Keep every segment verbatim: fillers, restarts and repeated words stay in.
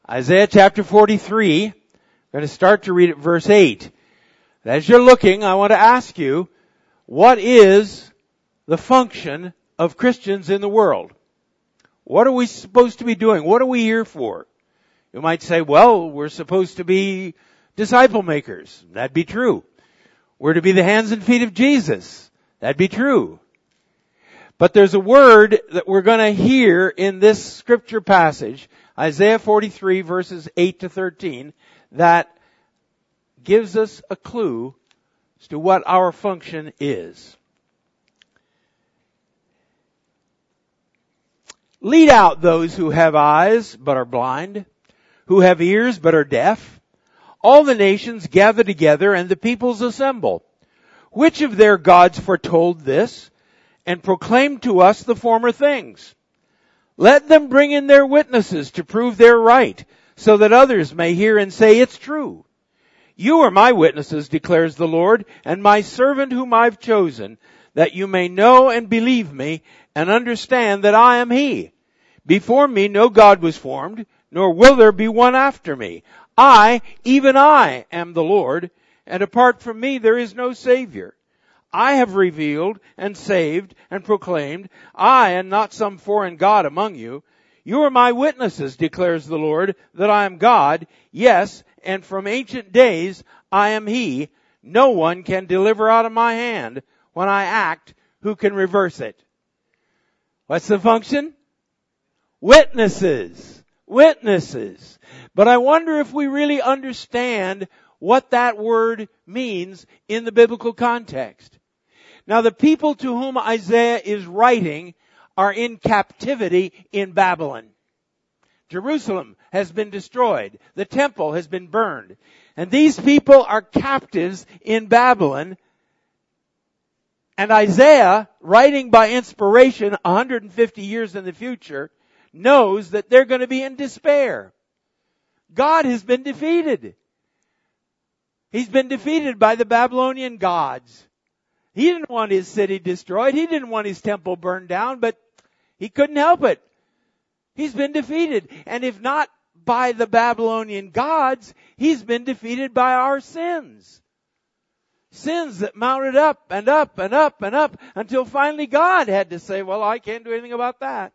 Isaiah chapter forty-three. I'm going to start to read at verse eight. As you're looking, I want to ask you, what is the function of Christians in the world? What are we supposed to be doing? What are we here for? You might say, well, we're supposed to be disciple makers. That'd be true. We're to be the hands and feet of Jesus. That'd be true. But there's a word that we're going to hear in this scripture passage, Isaiah forty-three verses eight to thirteen, that gives us a clue as to what our function is. Lead out those who have eyes but are blind, who have ears but are deaf. All the nations gather together and the peoples assemble. Which of their gods foretold this and proclaimed to us the former things? Let them bring in their witnesses to prove their right, so that others may hear and say it's true. You are my witnesses, declares the Lord, and my servant whom I've chosen, that you may know and believe me and understand that I am He. Before me no God was formed, nor will there be one after me. I, even I, am the Lord, and apart from me there is no Savior. I have revealed and saved and proclaimed, I and not some foreign god among you. You are my witnesses, declares the Lord, that I am God. Yes, and from ancient days I am He. No one can deliver out of my hand. When I act, who can reverse it? What's the function? Witnesses. Witnesses. But I wonder if we really understand what that word means in the biblical context. Now, the people to whom Isaiah is writing are in captivity in Babylon. Jerusalem has been destroyed. The temple has been burned. And these people are captives in Babylon. And Isaiah, writing by inspiration one hundred fifty years in the future, knows that they're going to be in despair. God has been defeated. He's been defeated by the Babylonian gods. He didn't want his city destroyed. He didn't want his temple burned down, but he couldn't help it. He's been defeated. And if not by the Babylonian gods, he's been defeated by our sins. Sins that mounted up and up and up and up until finally God had to say, well, I can't do anything about that.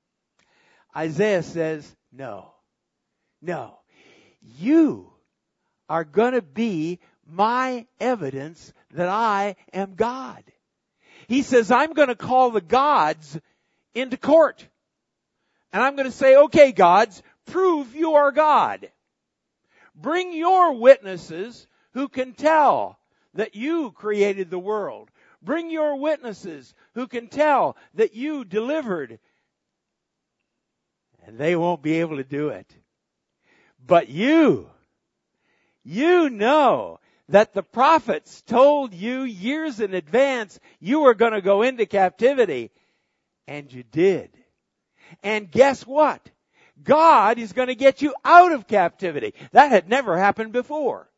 Isaiah says, no, no, you are going to be my evidence that I am God. He says, I'm going to call the gods into court. And I'm going to say, okay, gods, prove you are God. Bring your witnesses who can tell that you created the world. Bring your witnesses who can tell that you delivered. And they won't be able to do it. But you, you know that the prophets told you years in advance you were going to go into captivity. And you did. And guess what? God is going to get you out of captivity. That had never happened before.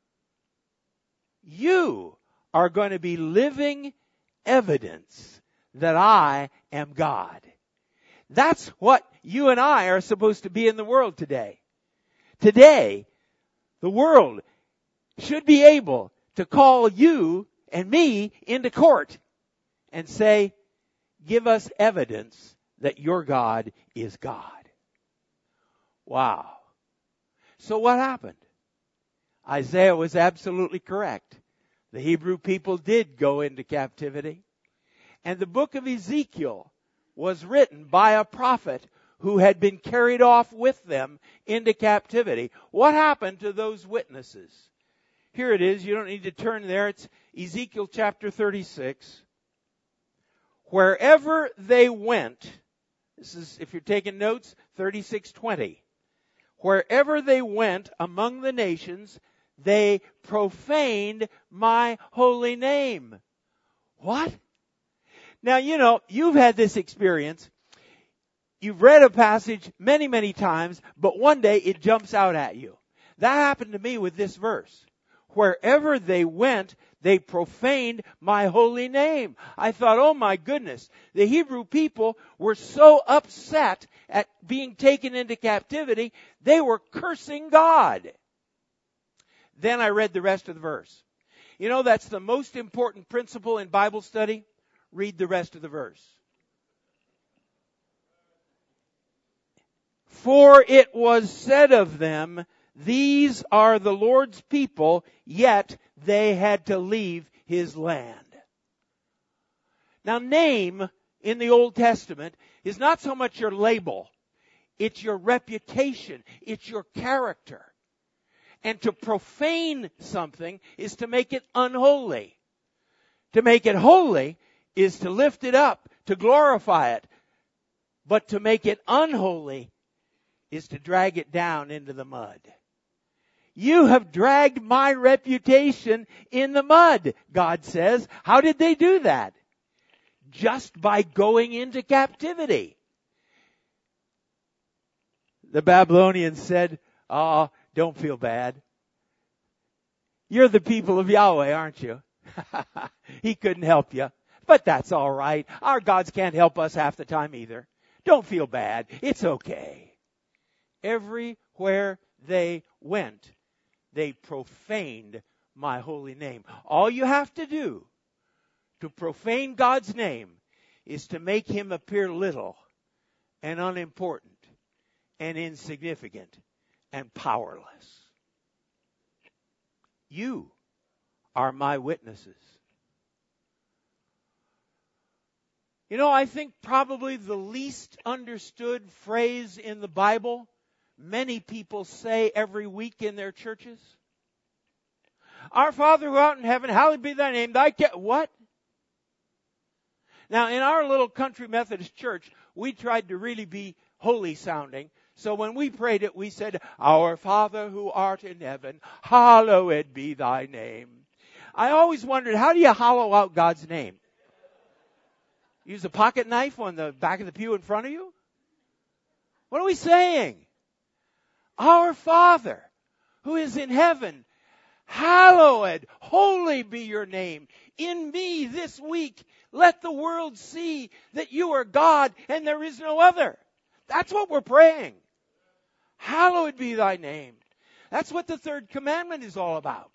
You are going to be living evidence that I am God. That's what you and I are supposed to be in the world today. Today, the world should be able to call you and me into court and say, give us evidence that your God is God. Wow. So what happened? Isaiah was absolutely correct. The Hebrew people did go into captivity. And the book of Ezekiel was written by a prophet who had been carried off with them into captivity. What happened to those witnesses? Here it is. You don't need to turn there. It's Ezekiel chapter thirty-six. Wherever they went, this is, if you're taking notes, thirty-six twenty. Wherever they went among the nations, they profaned my holy name. What? Now, you know, you've had this experience. You've read a passage many, many times, but one day it jumps out at you. That happened to me with this verse. Wherever they went, They profaned my holy name. I thought, oh my goodness, the Hebrew people were so upset at being taken into captivity, they were cursing God. Then I read the rest of the verse. You know, that's the most important principle in Bible study. Read the rest of the verse. For it was said of them, these are the Lord's people, yet they had to leave His land. Now, name in the Old Testament is not so much your label. It's your reputation. It's your character. And to profane something is to make it unholy. To make it holy is to lift it up, to glorify it. But to make it unholy is to drag it down into the mud. You have dragged my reputation in the mud, God says. How did they do that? Just by going into captivity. The Babylonians said, oh, don't feel bad. You're the people of Yahweh, aren't you? He couldn't help you. But that's all right. Our gods can't help us half the time either. Don't feel bad. It's okay. Everywhere they went, they profaned my holy name. All you have to do to profane God's name is to make Him appear little and unimportant and insignificant and powerless. You are my witnesses. You know, I think probably the least understood phrase in the Bible many people say every week in their churches. Our Father who art in heaven, hallowed be thy name. Thy ca-. What? Now, in our little country Methodist church, we tried to really be holy sounding. So when we prayed it, we said, Our Father who art in heaven, hallowed be thy name. I always wondered, how do you hollow out God's name? Use a pocket knife on the back of the pew in front of you? What are we saying? Our Father who is in heaven, hallowed, holy be your name. In me this week, let the world see that you are God and there is no other. That's what we're praying. Hallowed be thy name. That's what the third commandment is all about.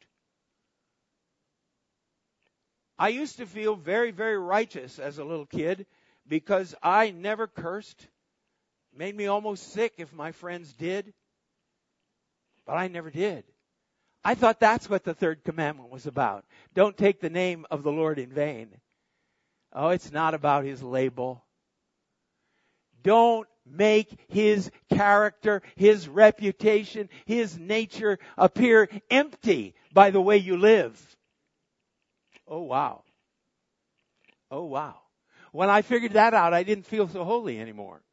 I used to feel very, very righteous as a little kid because I never cursed. Made me almost sick if my friends did. But I never did. I thought that's what the third commandment was about. Don't take the name of the Lord in vain. Oh, it's not about His label. Don't make His character, His reputation, His nature appear empty by the way you live. Oh, wow. Oh, wow. When I figured that out, I didn't feel so holy anymore.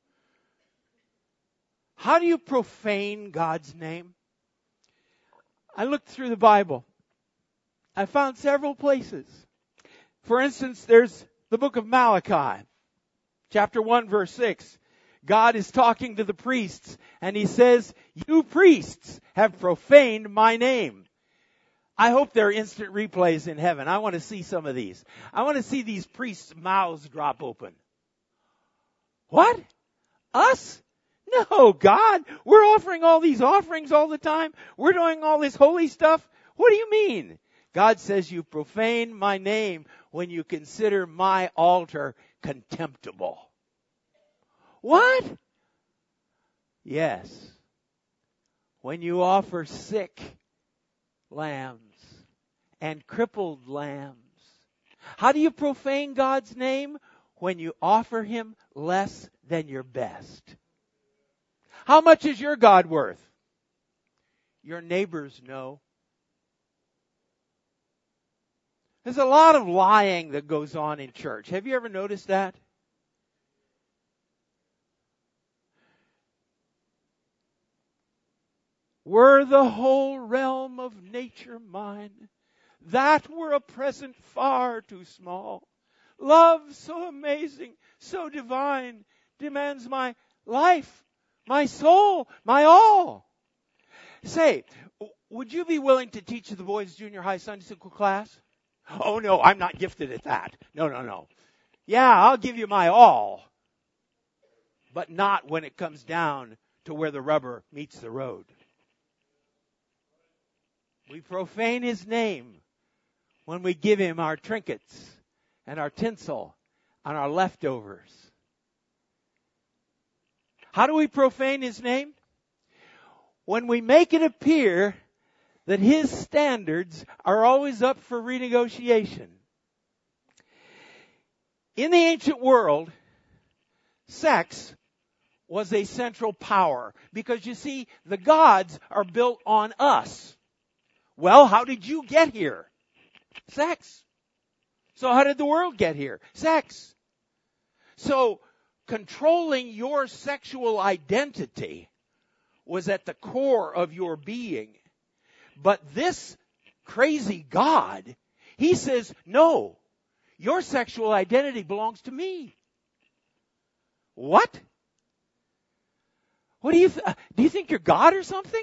How do you profane God's name? I looked through the Bible. I found several places. For instance, there's the book of Malachi, chapter one, verse six. God is talking to the priests, and He says, you priests have profaned my name. I hope there are instant replays in heaven. I want to see some of these. I want to see these priests' mouths drop open. What? Us? No, God, we're offering all these offerings all the time. We're doing all this holy stuff. What do you mean? God says you profane my name when you consider my altar contemptible. What? Yes. When you offer sick lambs and crippled lambs. How do you profane God's name? When you offer Him less than your best. How much is your God worth? Your neighbors know. There's a lot of lying that goes on in church. Have you ever noticed that? Were the whole realm of nature mine, that were a present far too small. Love so amazing, so divine, demands my life, my soul, my all. Say, would you be willing to teach the boys' junior high Sunday school class? Oh no, I'm not gifted at that. No, no, no. Yeah, I'll give you my all. But not when it comes down to where the rubber meets the road. We profane his name when we give him our trinkets and our tinsel and our leftovers. How do we profane his name? When we make it appear that his standards are always up for renegotiation. In the ancient world, sex was a central power. Because you see, the gods are built on us. Well, how did you get here? Sex. So how did the world get here? Sex. So controlling your sexual identity was at the core of your being. But this crazy God, he says, no, your sexual identity belongs to me. What? What do you, th- do you think you're God or something?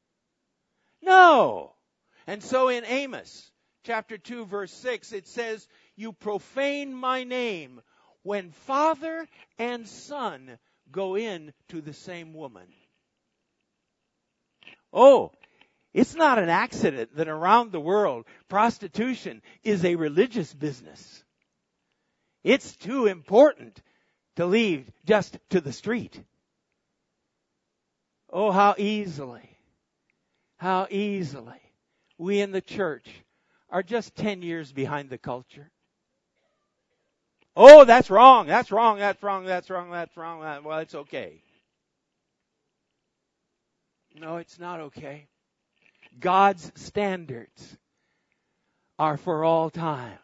No. And so in Amos chapter two verse six, it says, you profane my name when father and son go in to the same woman. Oh, it's not an accident that around the world, prostitution is a religious business. It's too important to leave just to the street. Oh, how easily, how easily we in the church are just ten years behind the culture. Oh, that's wrong, that's wrong, that's wrong, that's wrong, that's wrong. That, well, it's okay. No, it's not okay. God's standards are for all time.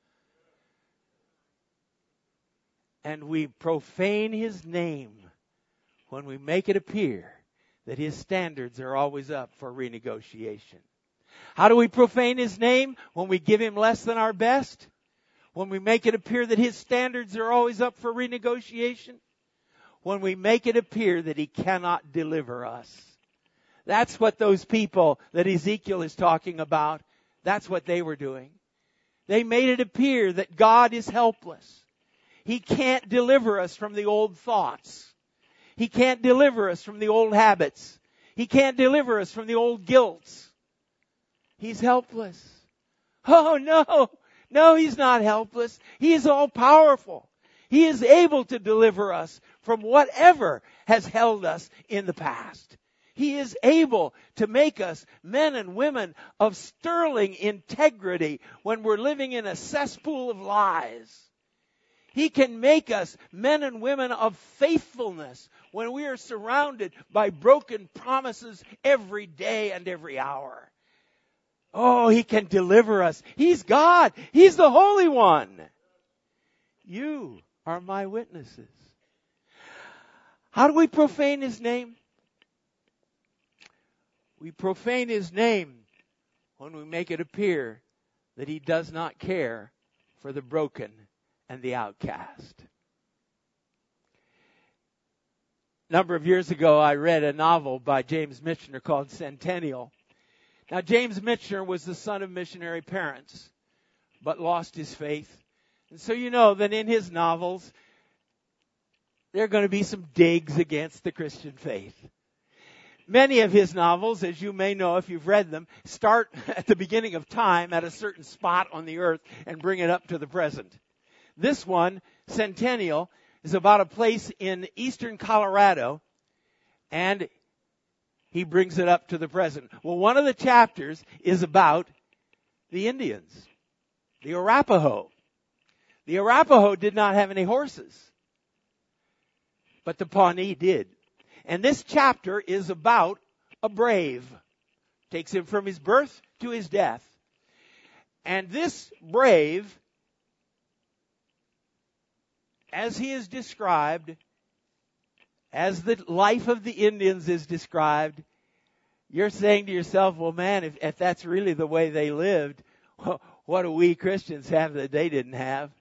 And we profane his name when we make it appear that his standards are always up for renegotiation. How do we profane his name? When we give him less than our best? When we make it appear that his standards are always up for renegotiation? When we make it appear that he cannot deliver us. That's what those people that Ezekiel is talking about, that's what they were doing. They made it appear that God is helpless. He can't deliver us from the old thoughts. He can't deliver us from the old habits. He can't deliver us from the old guilts. He's helpless. Oh no, no, he's not helpless. He is all powerful. He is able to deliver us from whatever has held us in the past. He is able to make us men and women of sterling integrity when we're living in a cesspool of lies. He can make us men and women of faithfulness when we are surrounded by broken promises every day and every hour. Oh, he can deliver us. He's God. He's the Holy One. You are my witnesses. How do we profane his name? We profane his name when we make it appear that he does not care for the broken and the outcast. A number of years ago, I read a novel by James Michener called Centennial. Now, James Michener was the son of missionary parents, but lost his faith. And so you know that in his novels, there are going to be some digs against the Christian faith. Many of his novels, as you may know if you've read them, start at the beginning of time at a certain spot on the earth and bring it up to the present. This one, Centennial, is about a place in eastern Colorado, and he brings it up to the present. Well, one of the chapters is about the Indians, the Arapaho. The Arapaho did not have any horses, but the Pawnee did. And this chapter is about a brave. Takes him from his birth to his death. And this brave, as he is described, as the life of the Indians is described, you're saying to yourself, well, man, if, if that's really the way they lived, what do we Christians have that they didn't have?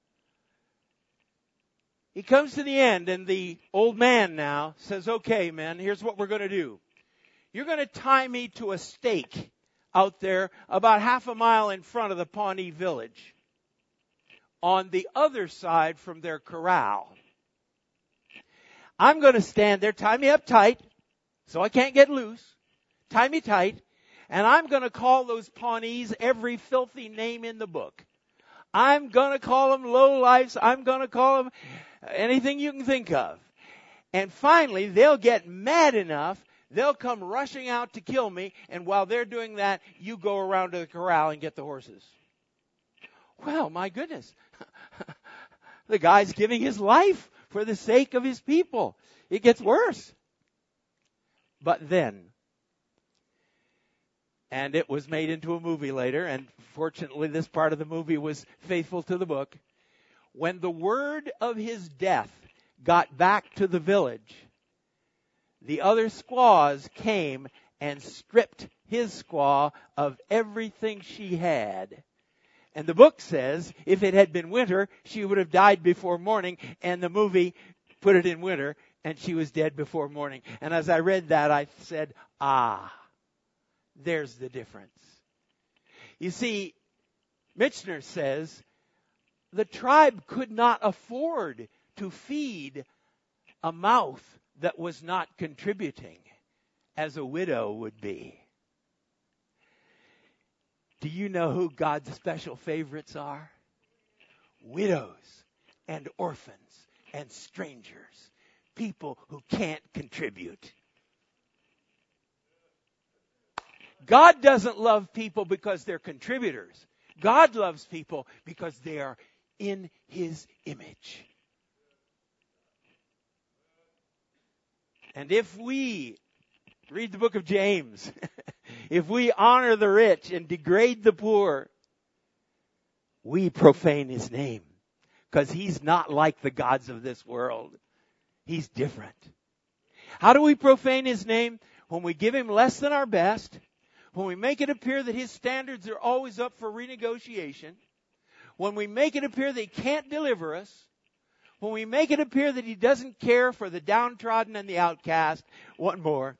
He comes to the end, and the old man now says, okay, man, here's what we're going to do. You're going to tie me to a stake out there about half a mile in front of the Pawnee village, on the other side from their corral. I'm going to stand there, tie me up tight, so I can't get loose, tie me tight, and I'm going to call those Pawnees every filthy name in the book. I'm going to call them lowlifes. I'm going to call them anything you can think of. And finally, they'll get mad enough, they'll come rushing out to kill me, and while they're doing that, you go around to the corral and get the horses. Well, my goodness. The guy's giving his life for the sake of his people. It gets worse. But then, and it was made into a movie later, and fortunately this part of the movie was faithful to the book. When the word of his death got back to the village, the other squaws came and stripped his squaw of everything she had. And the book says if it had been winter, she would have died before morning, and the movie put it in winter, and she was dead before morning. And as I read that, I said, ah, there's the difference. You see, Michener says the tribe could not afford to feed a mouth that was not contributing, as a widow would be. Do you know who God's special favorites are? Widows and orphans and strangers. People who can't contribute. God doesn't love people because they're contributors. God loves people because they are in His image. And if we read the book of James, if we honor the rich and degrade the poor, we profane His name, because He's not like the gods of this world. He's different. How do we profane His name? When we give Him less than our best, when we make it appear that His standards are always up for renegotiation, when we make it appear that He can't deliver us, when we make it appear that He doesn't care for the downtrodden and the outcast. One more.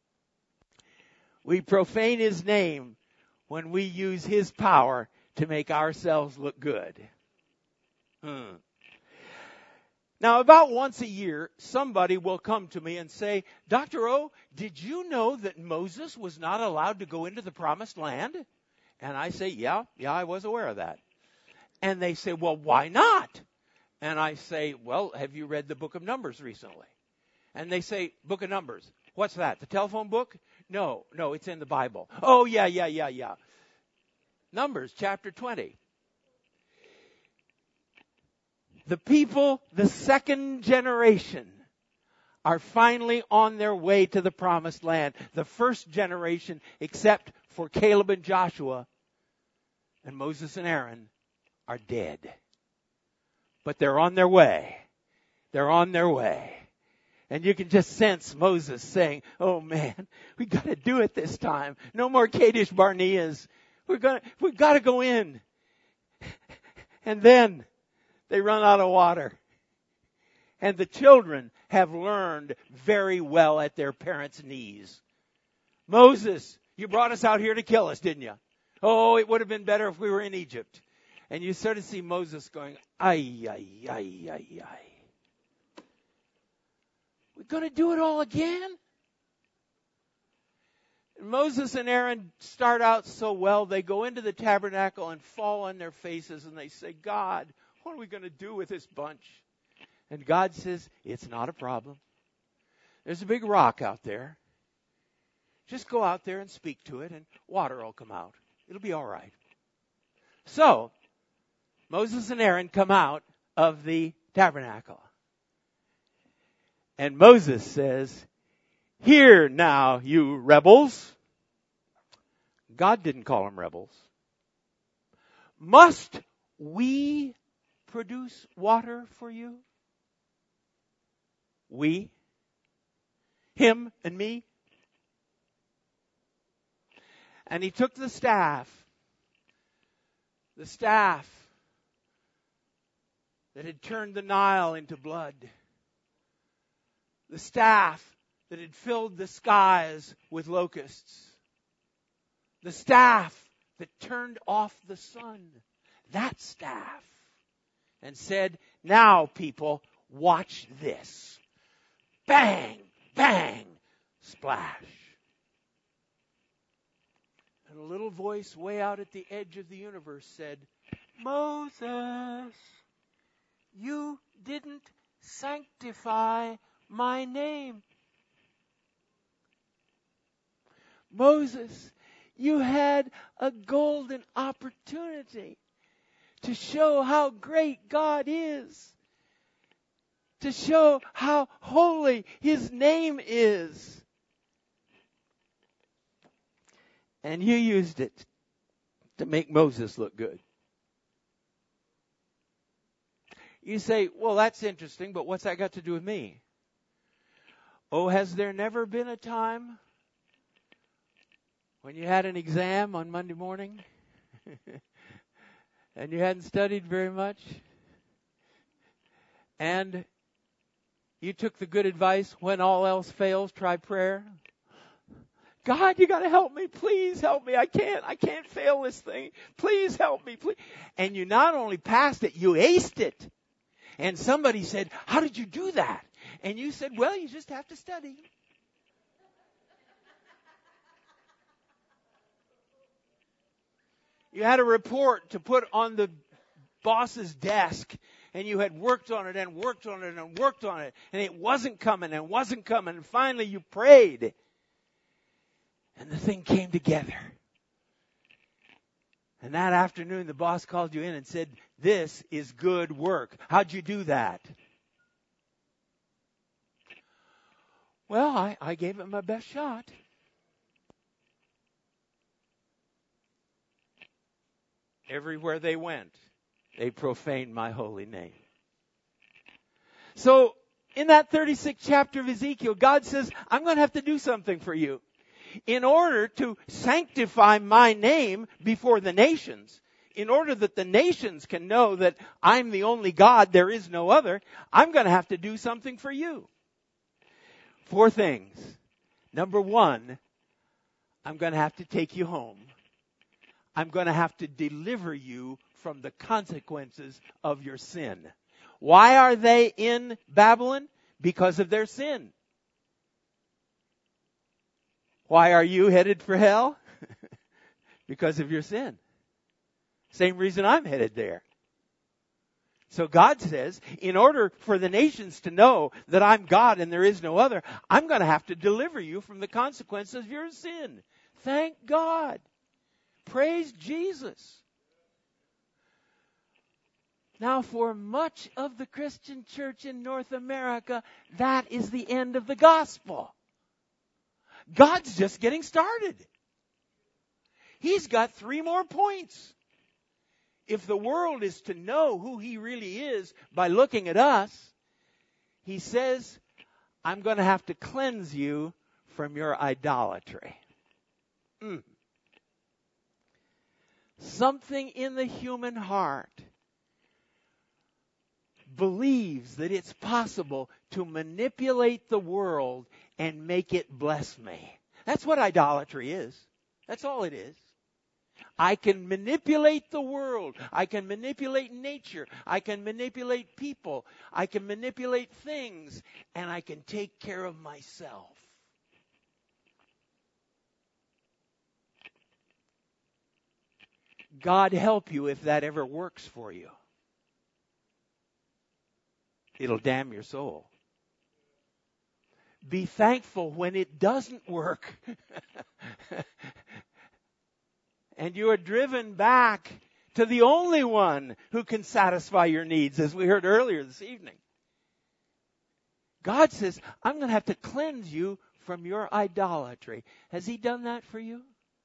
We profane His name when we use His power to make ourselves look good. Hmm. Now, about once a year, somebody will come to me and say, Doctor O, did you know that Moses was not allowed to go into the promised land? And I say, yeah, yeah, I was aware of that. And they say, well, why not? And I say, well, have you read the book of Numbers recently? And they say, book of Numbers. What's that? The telephone book? No, no, it's in the Bible. Oh, yeah, yeah, yeah, yeah. Numbers chapter twenty. The people, the second generation, are finally on their way to the promised land. The first generation, except for Caleb and Joshua and Moses and Aaron, are dead. But they're on their way. They're on their way. And you can just sense Moses saying, oh man, we got to do it this time. No more Kadesh Barneas. We're going to, we've got to go in. And then they run out of water. And the children have learned very well at their parents' knees. Moses, you brought us out here to kill us, didn't you? Oh, it would have been better if we were in Egypt. And you sort of see Moses going, ay, ay, ay, ay, ay. We're going to do it all again? And Moses and Aaron start out so well, they go into the tabernacle and fall on their faces and they say, God, what are we going to do with this bunch? And God says, it's not a problem. There's a big rock out there. Just go out there and speak to it and water will come out. It'll be all right. So, Moses and Aaron come out of the tabernacle. And Moses says, hear now, you rebels. God didn't call them rebels. Must we produce water for you? We? Him and me? And he took the staff, the staff that had turned the Nile into blood, the staff that had filled the skies with locusts, The staff that turned off the sun. That staff. And said, now people, watch this. Bang, bang, splash. And a little voice way out at the edge of the universe said, Moses, you didn't sanctify my name. Moses, you had a golden opportunity to show how great God is, to show how holy His name is. And you used it to make Moses look good. You say, well, that's interesting, but what's that got to do with me? Oh, has there never been a time when you had an exam on Monday morning and you hadn't studied very much and you took the good advice, when all else fails, try prayer? God, you got to help me. Please help me. I can't, I can't fail this thing. Please help me. Please. And you not only passed it, you aced it. And somebody said, how did you do that? And you said, well, you just have to study. You had a report to put on the boss's desk, and you had worked on it and worked on it and worked on it, and it wasn't coming and wasn't coming, and finally you prayed, and the thing came together. And that afternoon, the boss called you in and said, this is good work. How'd you do that? Well, I, I gave it my best shot. Everywhere they went, they profaned my holy name. So, in that thirty-sixth chapter of Ezekiel, God says, I'm going to have to do something for you. In order to sanctify my name before the nations, in order that the nations can know that I'm the only God, there is no other, I'm going to have to do something for you. Four things. Number one, I'm going to have to take you home. I'm going to have to deliver you from the consequences of your sin. Why are they in Babylon? Because of their sin. Why are you headed for hell? Because of your sin. Same reason I'm headed there. So God says, in order for the nations to know that I'm God and there is no other, I'm going to have to deliver you from the consequences of your sin. Thank God. Praise Jesus. Now, for much of the Christian church in North America, that is the end of the gospel. God's just getting started. He's got three more points. If the world is to know who He really is by looking at us, He says, I'm going to have to cleanse you from your idolatry. Mm. Something in the human heart believes that it's possible to manipulate the world and make it bless me. That's what idolatry is. That's all it is. I can manipulate the world. I can manipulate nature. I can manipulate people. I can manipulate things. And I can take care of myself. God help you if that ever works for you. It'll damn your soul. Be thankful when it doesn't work. And you are driven back to the only one who can satisfy your needs, as we heard earlier this evening. God says, I'm going to have to cleanse you from your idolatry. Has He done that for you?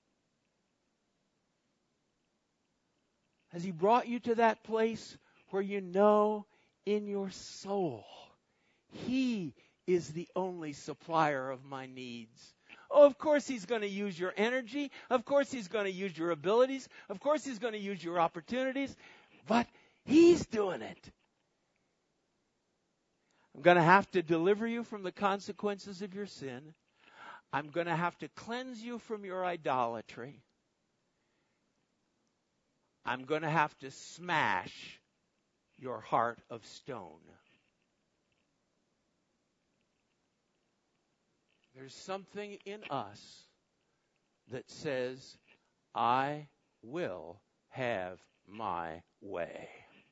Has He brought you to that place where you know in your soul, He is the only supplier of my needs? Oh, of course He's going to use your energy. Of course He's going to use your abilities. Of course He's going to use your opportunities. But He's doing it. I'm going to have to deliver you from the consequences of your sin. I'm going to have to cleanse you from your idolatry. I'm going to have to smash your heart of stone. There's something in us that says, I will have my way.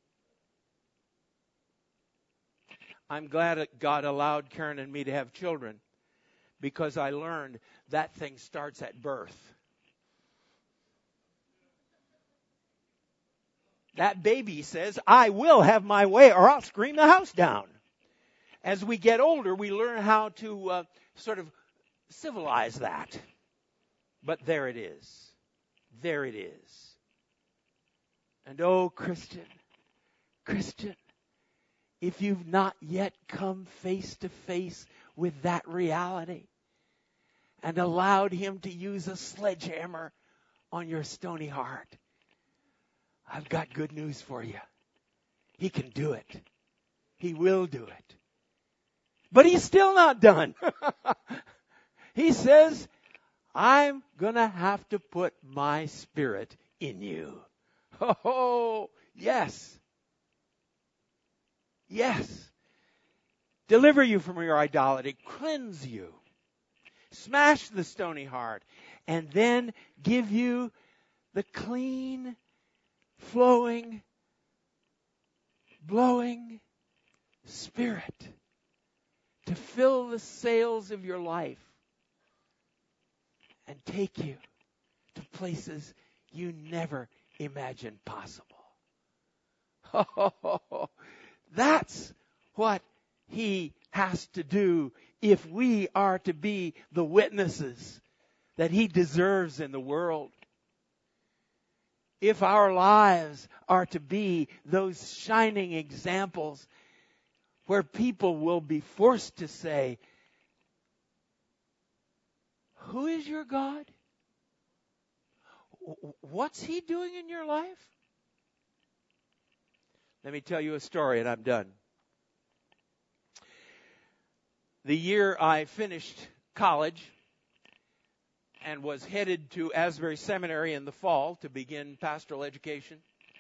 I'm glad that God allowed Karen and me to have children, because I learned that thing starts at birth. That baby says, I will have my way or I'll scream the house down. As we get older, we learn how to uh, sort of civilize that. But there it is. There it is. And oh, Christian, Christian, if you've not yet come face to face with that reality and allowed Him to use a sledgehammer on your stony heart, I've got good news for you. He can do it. He will do it. But He's still not done. He says, I'm going to have to put my Spirit in you. Oh, yes. Yes. Deliver you from your idolatry. Cleanse you. Smash the stony heart. And then give you the clean, flowing, blowing Spirit to fill the sails of your life and take you to places you never imagined possible. Oh, that's what He has to do if we are to be the witnesses that He deserves in the world. If our lives are to be those shining examples where people will be forced to say, who is your God? What's He doing in your life? Let me tell you a story and I'm done. The year I finished college and was headed to Asbury Seminary in the fall to begin pastoral education,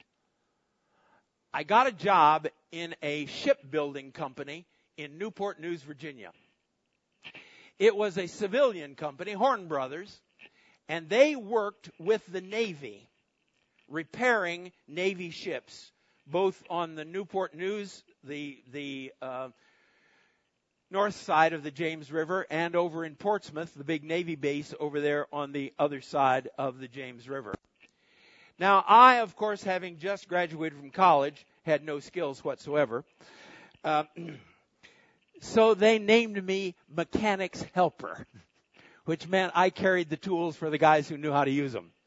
I got a job in a shipbuilding company in Newport News, Virginia. It was a civilian company, Horn Brothers, and they worked with the Navy, repairing Navy ships, both on the Newport News, the the uh, north side of the James River, and over in Portsmouth, the big Navy base over there on the other side of the James River. Now, I, of course, having just graduated from college, had no skills whatsoever. Uh, so they named me Mechanic's Helper, which meant I carried the tools for the guys who knew how to use them.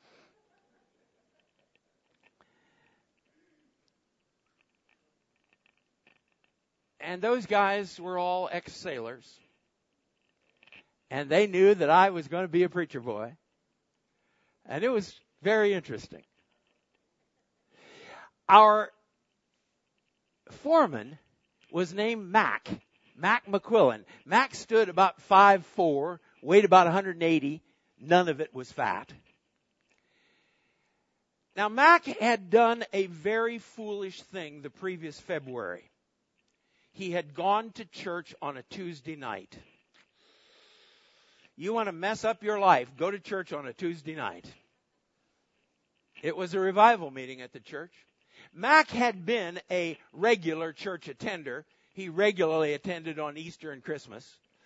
And those guys were all ex-sailors. And they knew that I was going to be a preacher boy. And it was very interesting. Our foreman was named Mac, Mac McQuillan. Mac stood about five foot four, weighed about one hundred eighty. None of it was fat. Now, Mac had done a very foolish thing the previous February. He had gone to church on a Tuesday night. You want to mess up your life, go to church on a Tuesday night. It was a revival meeting at the church. Mac had been a regular church attender. He regularly attended on Easter and Christmas.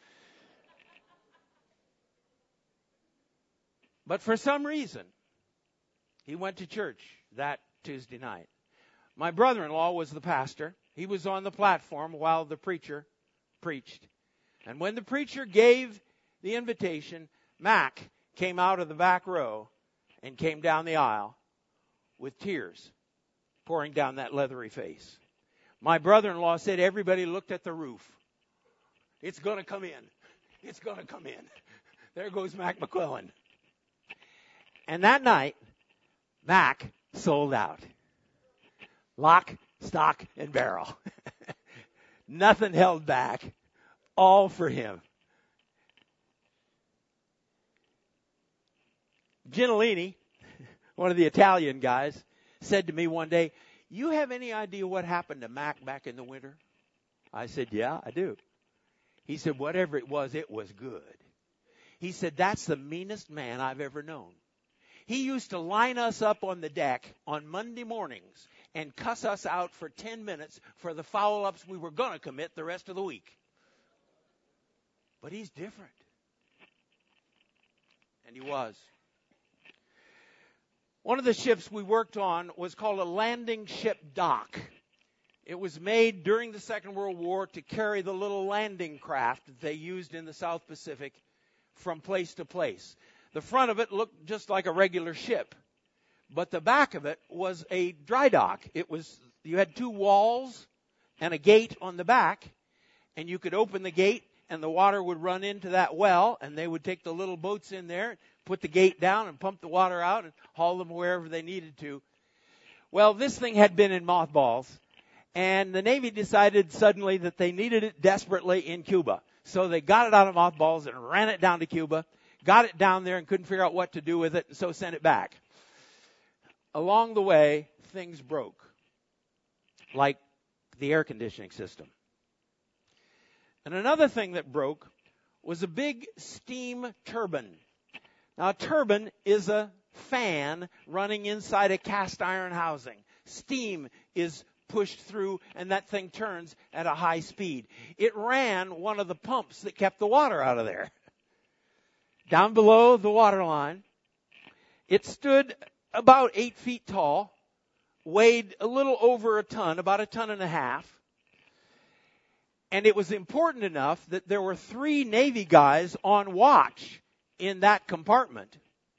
But for some reason, he went to church that Tuesday night. My brother-in-law was the pastor. He was on the platform while the preacher preached. And when the preacher gave the invitation, Mac came out of the back row and came down the aisle with tears pouring down that leathery face. My brother-in-law said everybody looked at the roof. It's going to come in. It's going to come in. There goes Mac McQuillan. And that night, Mac sold out. Lock, stock, and barrel. Nothing held back. All for him. Ginolini, one of the Italian guys, said to me one day, "You have any idea what happened to Mac back in the winter?" I said, "Yeah, I do." He said, "Whatever it was, it was good." He said, "That's the meanest man I've ever known. He used to line us up on the deck on Monday mornings and cuss us out for ten minutes for the foul-ups we were going to commit the rest of the week. But he's different." And he was. One of the ships we worked on was called a landing ship dock. It was made during the Second World War to carry the little landing craft that they used in the South Pacific from place to place. The front of it looked just like a regular ship, but the back of it was a dry dock. It was, you had two walls and a gate on the back, and you could open the gate and the water would run into that well, and they would take the little boats in there, put the gate down and pump the water out and haul them wherever they needed to. Well, this thing had been in mothballs, and the Navy decided suddenly that they needed it desperately in Cuba. So they got it out of mothballs and ran it down to Cuba, got it down there and couldn't figure out what to do with it, and so sent it back. Along the way, things broke, like the air conditioning system. And another thing that broke was a big steam turbine. Now, a turbine is a fan running inside a cast iron housing. Steam is pushed through, and that thing turns at a high speed. It ran one of the pumps that kept the water out of there. Down below the water line, it stood about eight feet tall, weighed a little over a ton, about a ton and a half. And it was important enough that there were three Navy guys on watch in that compartment.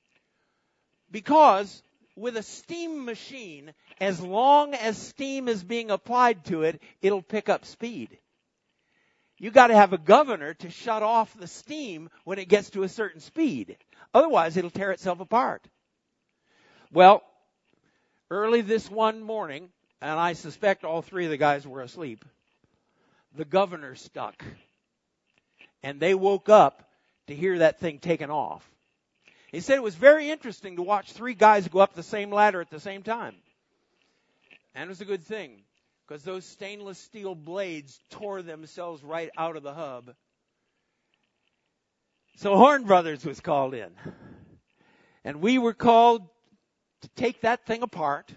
Because with a steam machine, as long as steam is being applied to it, it'll pick up speed. You got to have a governor to shut off the steam when it gets to a certain speed. Otherwise, it'll tear itself apart. Well, early this one morning, and I suspect all three of the guys were asleep, the governor stuck. And they woke up to hear that thing taken off. He said it was very interesting to watch three guys go up the same ladder at the same time. And it was a good thing, because those stainless steel blades tore themselves right out of the hub. So Horn Brothers was called in. And we were called to take that thing apart,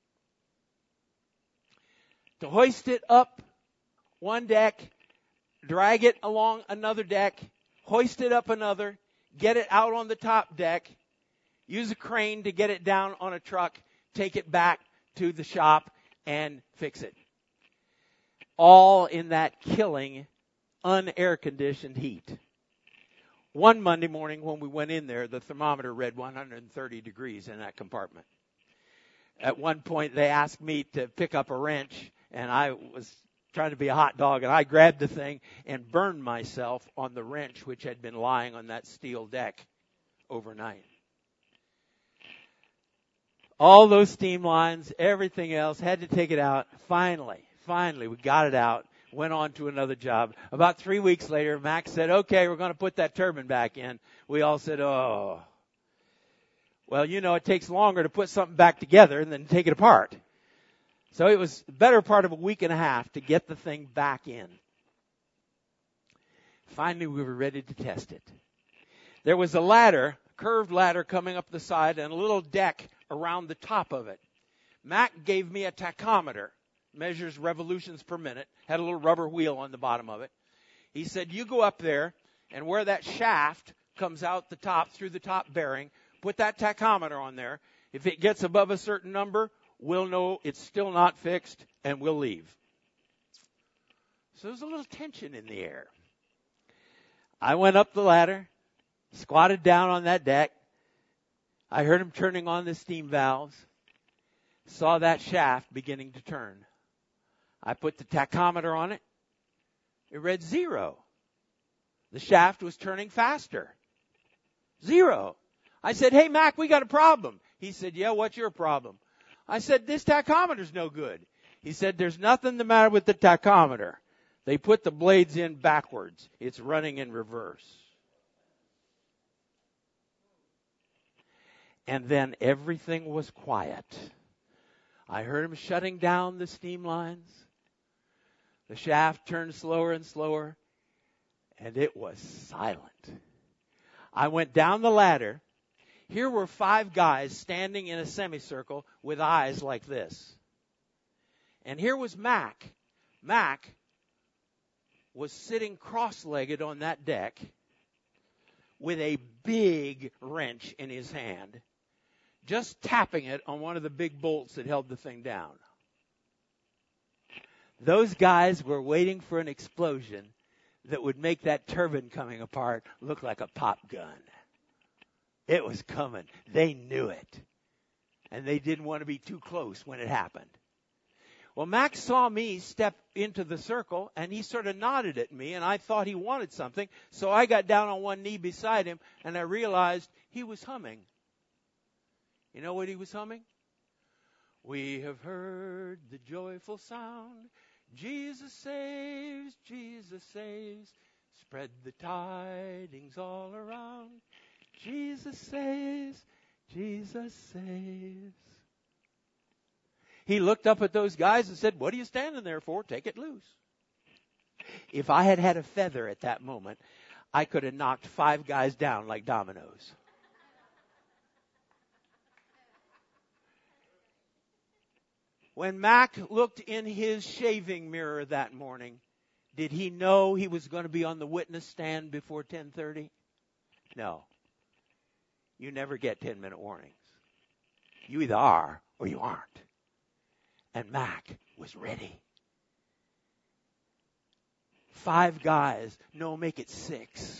to hoist it up one deck, drag it along another deck, hoist it up another, get it out on the top deck, use a crane to get it down on a truck, take it back to the shop, and fix it. All in that killing, un-air-conditioned heat. One Monday morning when we went in there, the thermometer read one hundred thirty degrees in that compartment. At one point, they asked me to pick up a wrench, and I was trying to be a hot dog, and I grabbed the thing and burned myself on the wrench which had been lying on that steel deck overnight. All those steam lines, everything else, had to take it out. Finally, finally, we got it out, went on to another job. About three weeks later, Max said, "Okay, we're going to put that turbine back in." We all said, "Oh." Well, you know, it takes longer to put something back together than to take it apart. So it was the better part of a week and a half to get the thing back in. Finally, we were ready to test it. There was a ladder, a curved ladder coming up the side, and a little deck around the top of it. Mac gave me a tachometer, measures revolutions per minute, had a little rubber wheel on the bottom of it. He said, "You go up there, and where that shaft comes out the top, through the top bearing, put that tachometer on there. If it gets above a certain number, we'll know it's still not fixed, and we'll leave." So there's a little tension in the air. I went up the ladder, squatted down on that deck. I heard him turning on the steam valves, saw that shaft beginning to turn. I put the tachometer on it. It read zero. The shaft was turning faster. Zero. I said, "Hey, Mac, we got a problem." He said, "Yeah, what's your problem?" I said, "This tachometer's no good." He said, "There's nothing the matter with the tachometer. They put the blades in backwards. It's running in reverse." And then everything was quiet I heard him shutting down the steam lines. The shaft turned slower and slower, and it was silent. I went down the ladder. Here were five guys standing in a semicircle with eyes like this. And here was Mac. Mac was sitting cross-legged on that deck with a big wrench in his hand, just tapping it on one of the big bolts that held the thing down. Those guys were waiting for an explosion that would make that turbine coming apart look like a pop gun. It was coming. They knew it. And they didn't want to be too close when it happened. Well, Max saw me step into the circle, and he sort of nodded at me, and I thought he wanted something. So I got down on one knee beside him, and I realized he was humming. You know what he was humming? We have heard the joyful sound. Jesus saves, Jesus saves. Spread the tidings all around. Jesus saves, Jesus saves. He looked up at those guys and said, what are you standing there for? Take it loose. If I had had a feather at that moment, I could have knocked five guys down like dominoes. When Mac looked in his shaving mirror that morning, did he know he was going to be on the witness stand before ten thirty? No. You never get ten-minute warnings. You either are or you aren't. And Mac was ready. Five guys, no, make it six,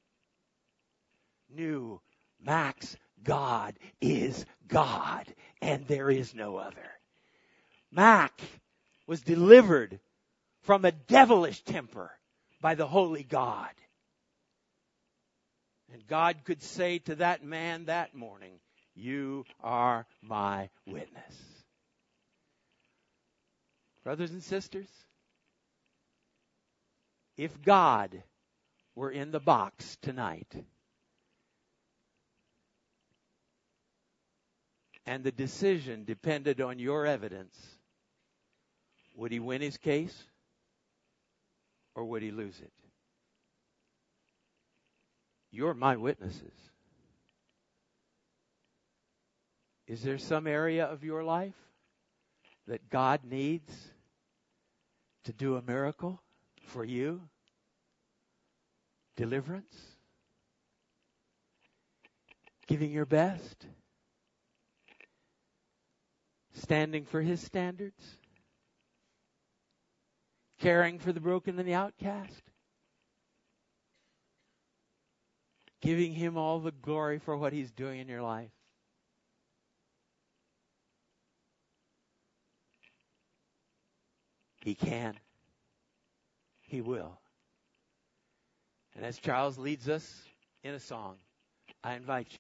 knew Mac's God is God, and there is no other. Mac was delivered from a devilish temper by the holy God. And God could say to that man that morning, you are my witness. Brothers and sisters, if God were in the box tonight, and the decision depended on your evidence, would he win his case or would he lose it? You're my witnesses. Is there some area of your life that God needs to do a miracle for you? Deliverance? Giving your best? Standing for his standards? Caring for the broken and the outcast? Giving him all the glory for what he's doing in your life? He can. He will. And as Charles leads us in a song, I invite you.